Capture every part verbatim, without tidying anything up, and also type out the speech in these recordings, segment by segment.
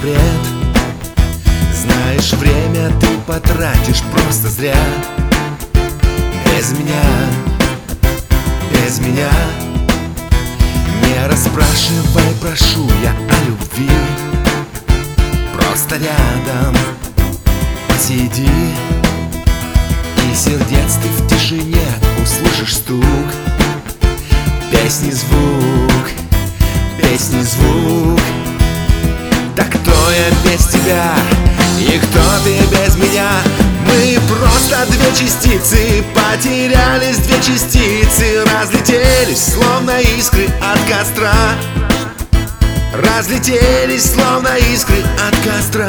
запрет. Знаешь, время ты потратишь просто зря. Без меня, без меня. Не расспрашивай, прошу я о любви. Просто рядом посиди, и сердец ты в тишине услышишь стук. Песни звук, песни звук. Да кто я без тебя, и кто ты без меня? Мы просто две частицы, потерялись две частицы. Разлетелись, словно искры от костра. Разлетелись, словно искры от костра.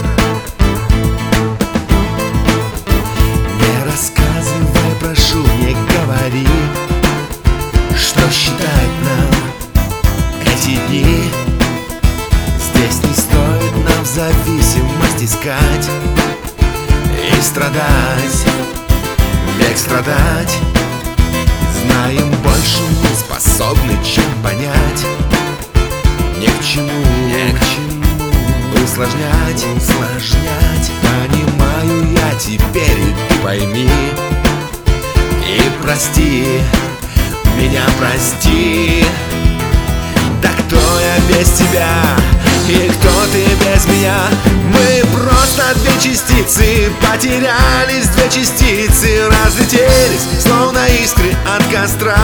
Не рассказывай, прошу, не говори, что считать нам эти дни. Здесь не стоит нам в зависимость искать и страдать, век страдать. Знаем больше, не способны, чем понять. Ни к чему, ни к чему усложнять, усложнять. Понимаю я теперь, и ты пойми, и прости, меня прости. Да кто я без тебя, и кто ты без меня? Мы просто две частицы, потерялись две частицы. Разлетелись, словно искры от костра.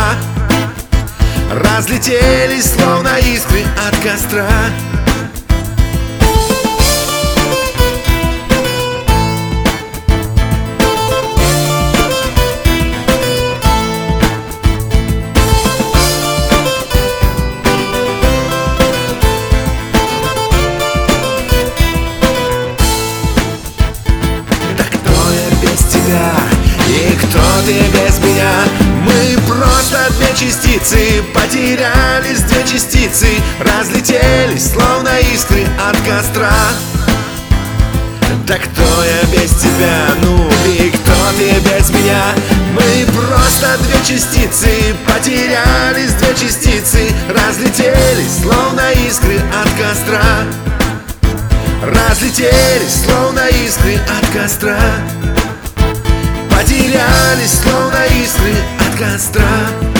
Разлетелись, словно искры от костра. И кто ты без меня? Мы просто две частицы, потерялись две частицы. Разлетелись, словно искры от костра. Да кто я без тебя? Ну и кто ты без меня? Мы просто две частицы, потерялись две частицы. Разлетелись, словно искры от костра. Разлетелись, словно искры от костра. Потерялись, словно искры от костра.